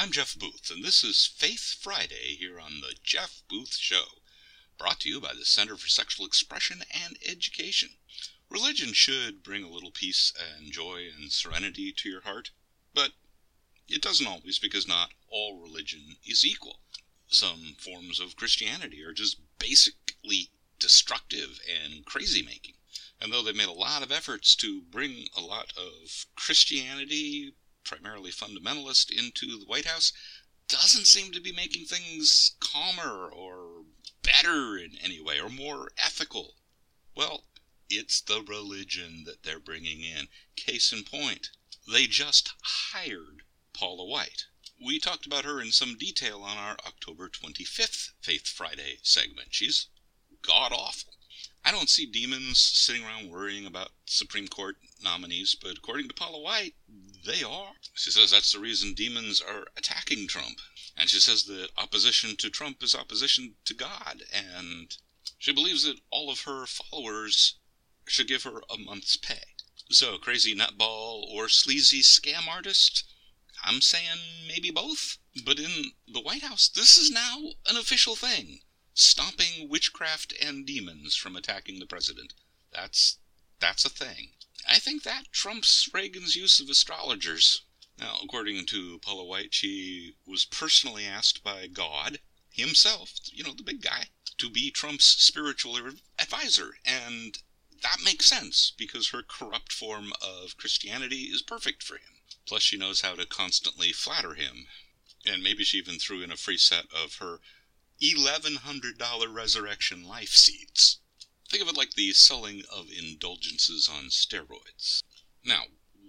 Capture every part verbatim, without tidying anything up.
I'm Jeff Booth, and this is Faith Friday here on the Jeff Booth Show, brought to you by the Center for Sexual Expression and Education. Religion should bring a little peace and joy and serenity to your heart, but it doesn't always, because not all religion is equal. Some forms of Christianity are just basically destructive and crazy-making. And though they've made a lot of efforts to bring a lot of Christianity, primarily fundamentalist, into the White House, doesn't seem to be making things calmer or better in any way, or more ethical. Well, it's the religion that they're bringing in. Case in point, they just hired Paula White. We talked about her in some detail on our October twenty-fifth Faith Friday segment. She's god-awful. I don't see demons sitting around worrying about Supreme Court nominees, but according to Paula White, they are. She says that's the reason demons are attacking Trump. And she says that opposition to Trump is opposition to God. And she believes that all of her followers should give her a month's pay. So, crazy nutball or sleazy scam artist? I'm saying maybe both. But in the White House, this is now an official thing. Stopping witchcraft and demons from attacking the president. That's that's a thing. I think that trumps Reagan's use of astrologers. Now, according to Paula White, she was personally asked by God himself, you know, the big guy, to be Trump's spiritual advisor. And that makes sense, because her corrupt form of Christianity is perfect for him. Plus, she knows how to constantly flatter him. And maybe she even threw in a free set of her eleven hundred dollars resurrection life seeds. Think of it like the selling of indulgences on steroids. Now,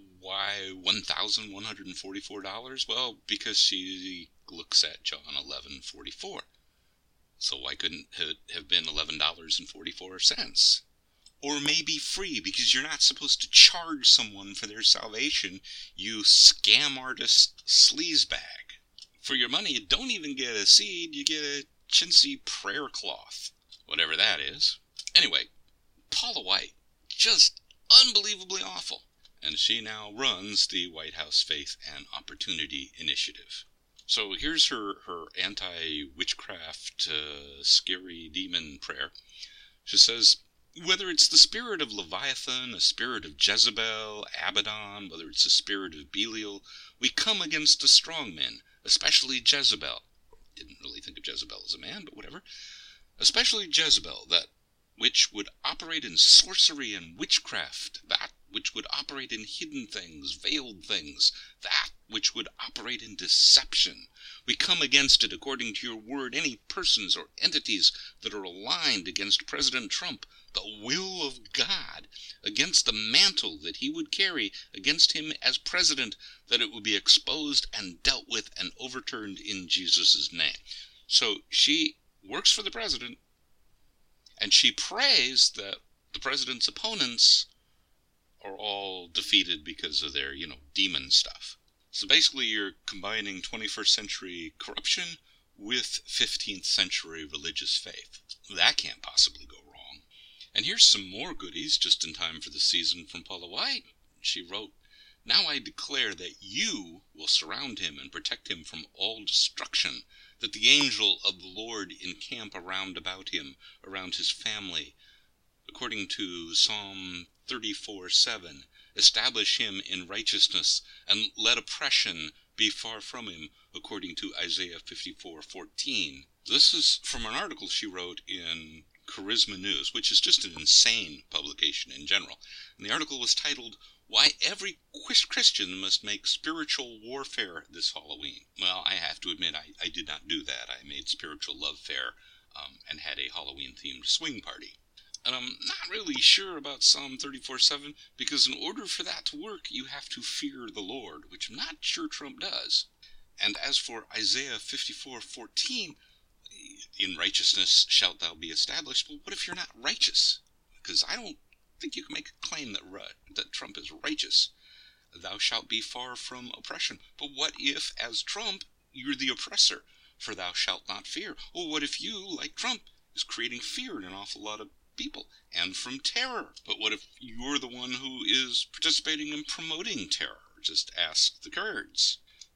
why one thousand one hundred forty-four dollars? Well, because she looks at John eleven forty-four. So why couldn't it have been eleven dollars and forty-four cents? Or maybe free, because you're not supposed to charge someone for their salvation, you scam artist sleazebag. For your money, you don't even get a seed, you get a chintzy prayer cloth, whatever that is. Anyway, Paula White, just unbelievably awful, and she now runs the White House Faith and Opportunity Initiative. So here's her, her anti-witchcraft, uh, scary demon prayer. She says, whether it's the spirit of Leviathan, a spirit of Jezebel, Abaddon, whether it's the spirit of Belial, we come against the strong men, especially Jezebel. Didn't really think of Jezebel as a man, but whatever. Especially Jezebel, that which would operate in sorcery and witchcraft, that which would operate in hidden things, veiled things, that which would operate in deception. We come against it according to your word, any persons or entities that are aligned against President Trump, the will of God, against the mantle that he would carry against him as president, that it would be exposed and dealt with and overturned in Jesus' name. So she works for the president, and she prays that the president's opponents are all defeated because of their, you know, demon stuff. So basically you're combining twenty-first century corruption with fifteenth century religious faith. That can't possibly go wrong. And here's some more goodies just in time for the season from Paula White. She wrote, now I declare that you will surround him and protect him from all destruction, that the angel of the Lord encamp around about him, around his family. According to Psalm thirty-four seven, establish him in righteousness, and let oppression be far from him, according to Isaiah fifty-four fourteen. This is from an article she wrote in Charisma News, which is just an insane publication in general. And the article was titled, Why Every Christian Must Make Spiritual Warfare This Halloween. Well, I have to admit, I, I did not do that. I made Spiritual Love Fair um, and had a Halloween-themed swing party. And I'm not really sure about Psalm thirty-four seven, because in order for that to work, you have to fear the Lord, which I'm not sure Trump does. And as for Isaiah fifty-four fourteen, in righteousness shalt thou be established. Well, what if you're not righteous? Because I don't think you can make a claim that, that Trump is righteous. Thou shalt be far from oppression. But what if, as Trump, you're the oppressor? For thou shalt not fear. Well, what if you, like Trump, is creating fear in an awful lot of people, and from terror? But what if you're the one who is participating in promoting terror? Just ask the Kurds.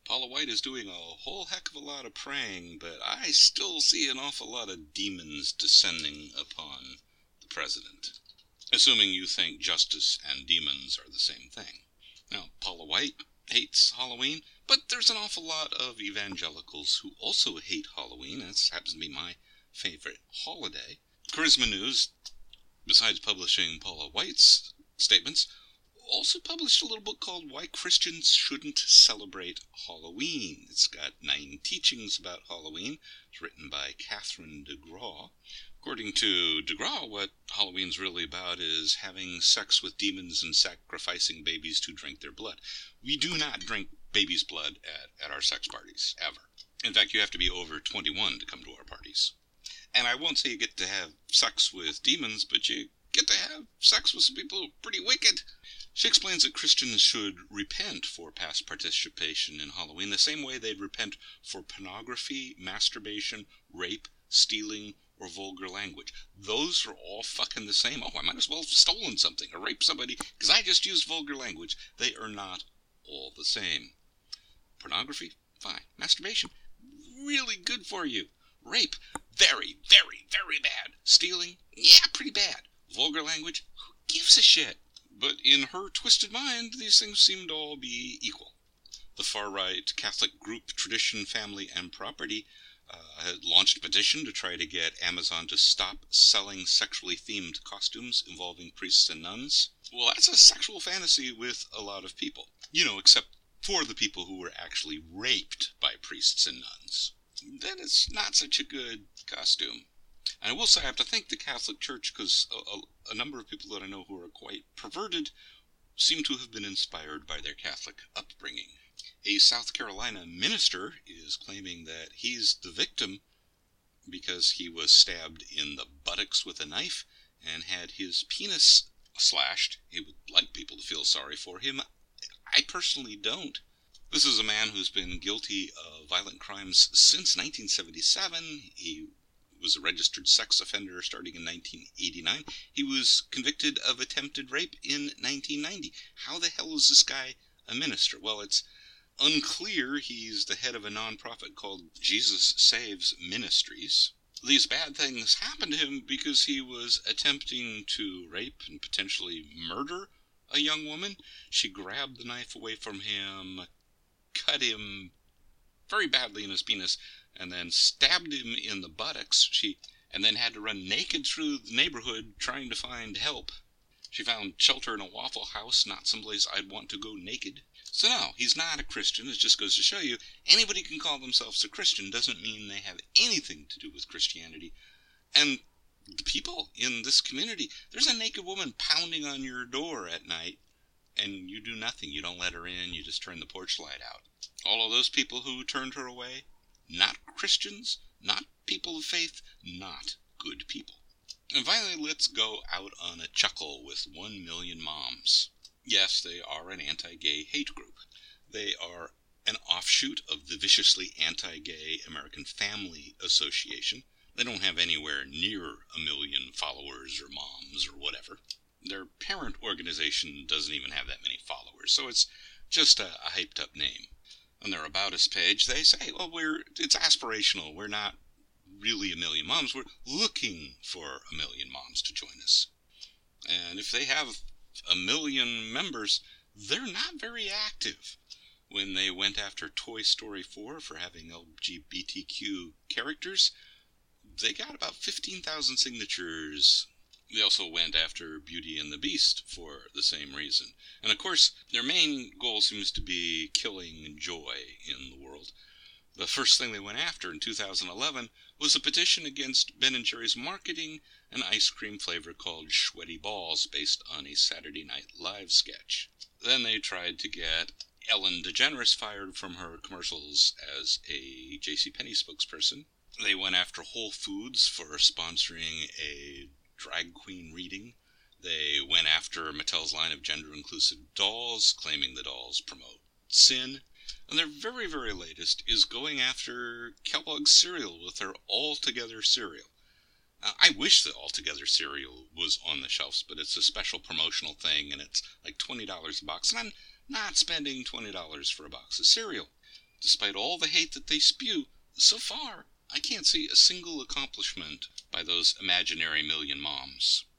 Paula White is doing a whole heck of a lot of praying, but I still see an awful lot of demons descending upon the president. Assuming you think justice and demons are the same thing. Now, Paula White hates Halloween, but there's an awful lot of evangelicals who also hate Halloween. This happens to be my favorite holiday. Charisma News, besides publishing Paula White's statements, also published a little book called Why Christians Shouldn't Celebrate Halloween. It's got nine teachings about Halloween. It's written by Catherine DeGraw. According to DeGraw, what Halloween's really about is having sex with demons and sacrificing babies to drink their blood. We do not drink baby's blood at, at our sex parties, ever. In fact, you have to be over twenty-one to come to our parties. And I won't say you get to have sex with demons, but you get to have sex with some people who are pretty wicked. She explains that Christians should repent for past participation in Halloween the same way they'd repent for pornography, masturbation, rape, stealing, or vulgar language. Those are all fucking the same. Oh, I might as well have stolen something or raped somebody because I just used vulgar language. They are not all the same. Pornography? Fine. Masturbation? Really good for you. Rape? Very, very, very bad. Stealing? Yeah, pretty bad. Vulgar language? Who gives a shit? But in her twisted mind, these things seem to all be equal. The far-right Catholic group Tradition, Family, and Property uh, had launched a petition to try to get Amazon to stop selling sexually themed costumes involving priests and nuns. Well, that's a sexual fantasy with a lot of people. You know, except for the people who were actually raped by priests and nuns. Then it's not such a good costume. And I will say I have to thank the Catholic Church because a, a, a number of people that I know who are quite perverted seem to have been inspired by their Catholic upbringing. A South Carolina minister is claiming that he's the victim because he was stabbed in the buttocks with a knife and had his penis slashed. He would like people to feel sorry for him. I personally don't. This is a man who's been guilty of violent crimes since nineteen seventy-seven. He was a registered sex offender starting in nineteen eighty-nine. He was convicted of attempted rape in nineteen ninety. How the hell is this guy a minister? Well, it's unclear. He's the head of a nonprofit called Jesus Saves Ministries. These bad things happened to him because he was attempting to rape and potentially murder a young woman. She grabbed the knife away from him, cut him very badly in his penis, and then stabbed him in the buttocks. She and then had to run naked through the neighborhood trying to find help. She found shelter in a Waffle House, not someplace I'd want to go naked. So no, he's not a Christian. It just goes to show you, anybody can call themselves a Christian doesn't mean they have anything to do with Christianity. And the people in this community, there's a naked woman pounding on your door at night, and you do nothing. You don't let her in. You just turn the porch light out. All of those people who turned her away, not Christians, not people of faith, not good people. And finally, let's go out on a chuckle with One Million Moms. Yes, they are an anti-gay hate group. They are an offshoot of the viciously anti-gay American Family Association. They don't have anywhere near a million followers or moms or whatever. Their parent organization doesn't even have that many followers, so it's just a, a hyped-up name. On their About Us page, they say, well, we're it's aspirational. We're not really a million moms. We're looking for a million moms to join us. And if they have a million members, they're not very active. When they went after Toy Story four for having L G B T Q characters, they got about fifteen thousand signatures. They also went after Beauty and the Beast for the same reason. And of course, their main goal seems to be killing joy in the world. The first thing they went after in two thousand eleven was a petition against Ben and Jerry's marketing an ice cream flavor called Sweaty Balls based on a Saturday Night Live sketch. Then they tried to get Ellen DeGeneres fired from her commercials as a JCPenney spokesperson. They went after Whole Foods for sponsoring a drag queen reading. They went after Mattel's line of gender-inclusive dolls, claiming the dolls promote sin. And their very, very latest is going after Kellogg's cereal with their All Together cereal. Uh, I wish the All Together cereal was on the shelves, but it's a special promotional thing, and it's like twenty dollars a box, and I'm not spending twenty dollars for a box of cereal. despite all the hate that they spew, so far I can't see a single accomplishment by those imaginary million moms.